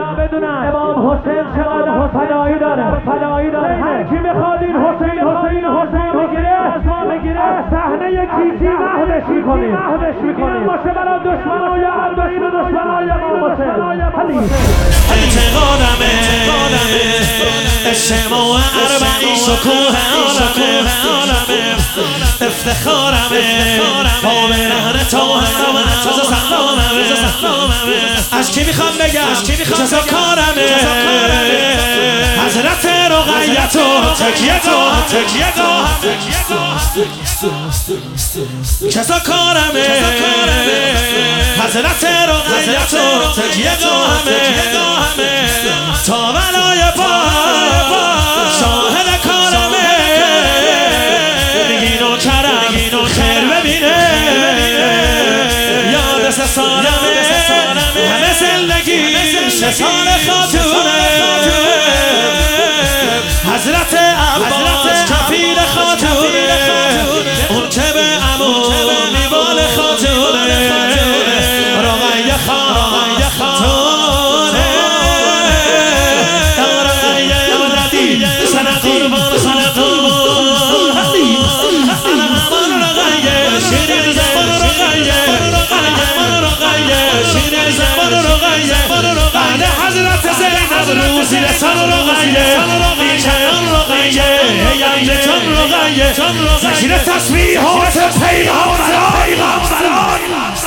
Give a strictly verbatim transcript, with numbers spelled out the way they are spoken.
امام حسین چقدر فدایی داره فدایی داره هر کی بخواد این حسین حسین حسین بگیره اسما بگیره صحنه کیسی محوش میکنیم محوش میکنیم باشه برای دشمنای دشمن دشمنای امام حسین اعتقادمه اجتماع اربعین شکوه عالمه افتخارمه با برهن تاهر و نفذ سلاممه از کی میخوام بگم جزا کارمه حضرت رقیت و تکیه دام تکیه دام جزا کارمه حضرت رقیت و تکیه دامه تا ولای با شاهد کارمه میگین و کرم خیر ببینه یاد سه سالمه همه زندگی سه سال خاتونه حضرت عباس کفیل خاتونه اون که به عمو میوال خاتونه رقیه خاتونه رقیه ندی سنه قربان سنه قربان انا امان رقیه شیرین زبان رقیه انا رقیه شیرین زبان رقیه بعد حضرت زینب روزی رسان رقیه بیشیان رقیه یمزتان رقیه زشیر تصویحات پیغمبران